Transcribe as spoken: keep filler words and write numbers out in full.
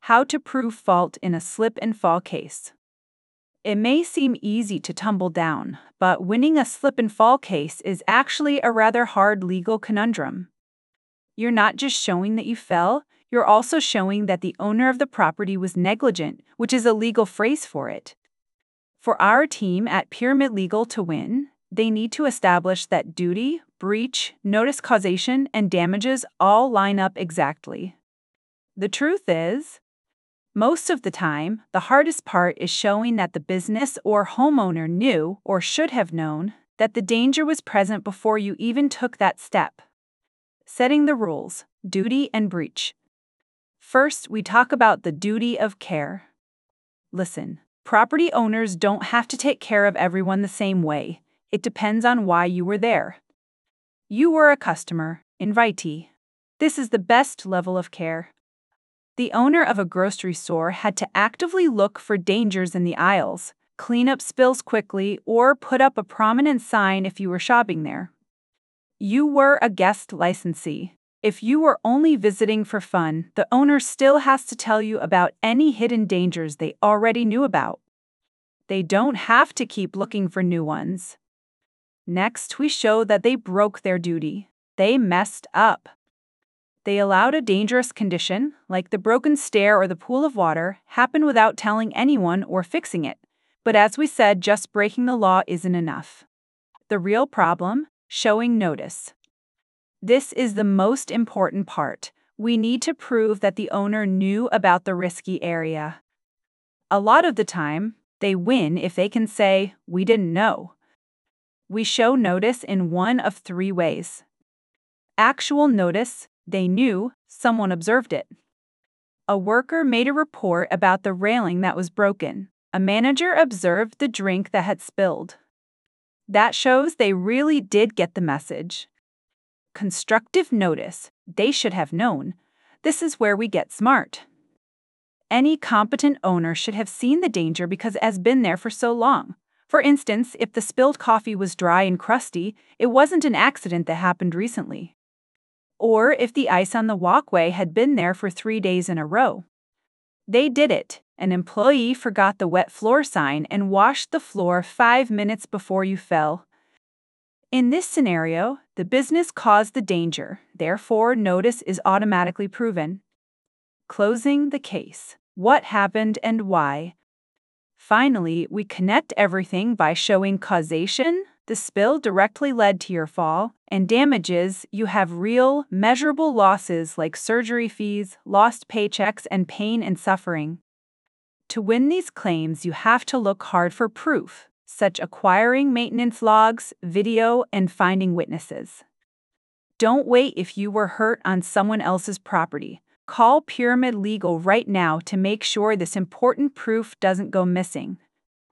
How to prove fault in a slip and fall case. It may seem easy to tumble down, but winning a slip and fall case is actually a rather hard legal conundrum. You're not just showing that you fell, you're also showing that the owner of the property was negligent, which is a legal phrase for it. For our team at Pyramid Legal to win, they need to establish that duty, breach, notice causation, and damages all line up exactly. The truth is, most of the time, the hardest part is showing that the business or homeowner knew or should have known that the danger was present before you even took that step. Setting the rules, duty and breach. First, we talk about the duty of care. Listen, property owners don't have to take care of everyone the same way. It depends on why you were there. You were a customer, invitee. This is the best level of care. The owner of a grocery store had to actively look for dangers in the aisles, clean up spills quickly, or put up a prominent sign if you were shopping there. You were a guest licensee. If you were only visiting for fun, the owner still has to tell you about any hidden dangers they already knew about. They don't have to keep looking for new ones. Next, we show that they broke their duty. They messed up. They allowed a dangerous condition, like the broken stair or the pool of water, happen without telling anyone or fixing it. But as we said, just breaking the law isn't enough. The real problem? Showing notice. This is the most important part. We need to prove that the owner knew about the risky area. A lot of the time, they win if they can say, "We didn't know." We show notice in one of three ways. Actual notice. They knew, someone observed it. A worker made a report about the railing that was broken. A manager observed the drink that had spilled. That shows they really did get the message. Constructive notice. They should have known. This is where we get smart. Any competent owner should have seen the danger because it has been there for so long. For instance, if the spilled coffee was dry and crusty, it wasn't an accident that happened recently. Or if the ice on the walkway had been there for three days in a row. They did it. An employee forgot the wet floor sign and washed the floor five minutes before you fell. In this scenario, the business caused the danger, therefore notice is automatically proven. Closing the case. What happened and why? Finally, we connect everything by showing causation. The spill directly led to your fall, and damages. You have real, measurable losses like surgery fees, lost paychecks, and pain and suffering. To win these claims, you have to look hard for proof, such acquiring maintenance logs, video, and finding witnesses. Don't wait if you were hurt on someone else's property. Call Pyramid Legal right now to make sure this important proof doesn't go missing.